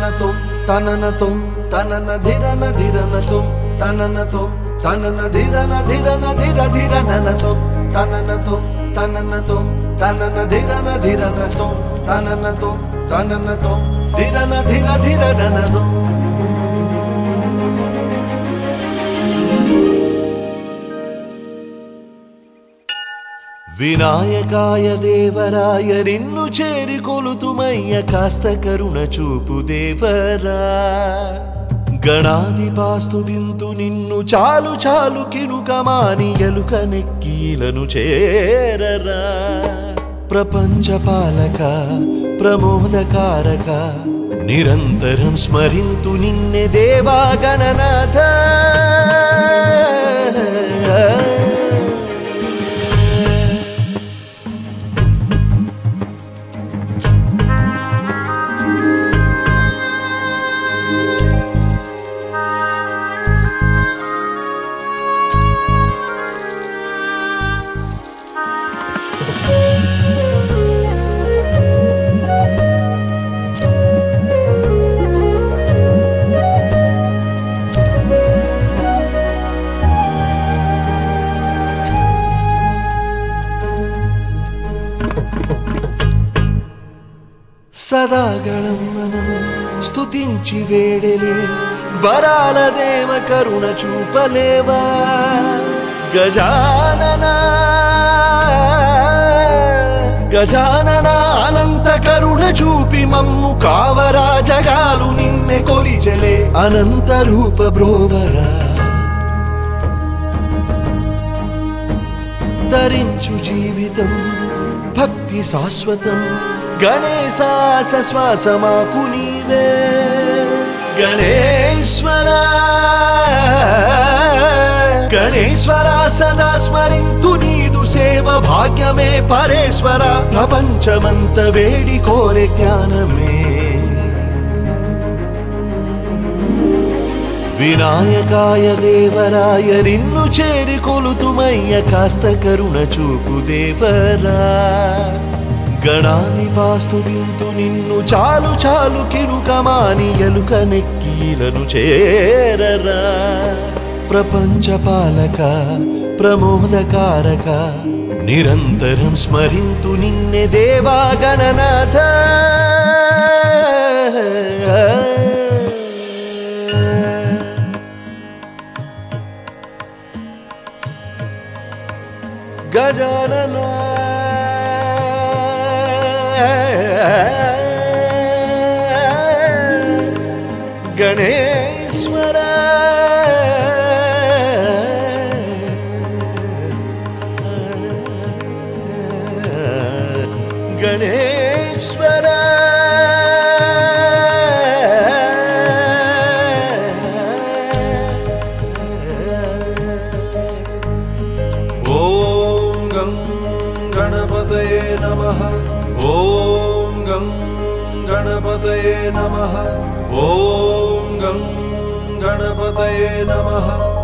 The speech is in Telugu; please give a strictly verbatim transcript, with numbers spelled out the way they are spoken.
తననతో తననతో తనన ధిరన ధిరనతో తననతో తనన ధిరన ధిరన ధిర ధిరననతో తననతో తననతో తనన ధిరన ధిరనతో తననతో తననతో ధిరన ధిర ధిరననతో వినాయకాయ దేవరాయ నిన్ను చేరి కొలుతుమయ్య కాస్త కరుణ చూపు దేవరా గణాధిపాస్తుతింతు నిన్ను చాలు చాలు కినుకమాని ఎలుక నెక్కీలను చేరరా ప్రపంచ పాలక ప్రమోదకారక నిరంతరం స్మరింతు నిన్నే దేవా గణనాథ సదాగళం మనం స్తుతించి వేడలే వరాల దేవ కరుణ చూపలేవా గజానన గజానన అనంత కరుణ చూపి మమ్ము కావరా జగాలు నిన్నే కొలిచెలే అనంత రూప బ్రోవరా తరించు జీవితం భక్తి శాశ్వతం గణేశాస శ్వాసమాకు నీవే గణేశ్వర గణేశ్వర సదా స్మరింతు నీదు సేవ భాగ్యమే పరేశ్వర ప్రపంచమంత వేడి కోరే జ్ఞానమే వినాయకాయ దేవరాయ నిన్ను చేరి కొలుతుమయ్య కాస్త కరుణ చూపు దేవరా గణాధిపాస్తుతింతు నిన్ను చాలు చాలు కినుకమాని ఎలుక నెక్కీలను చేరరా ప్రపంచ పాలక ప్రమోదకారక నిరంతరం స్మరింతు నిన్నే దేవా గణనాథ గజానన గణేశ్వర గణేశ్వర ఓం గం గణపతయే నమః ఓం గం గణపతయే నమః ఓం గం గణపతయే నమః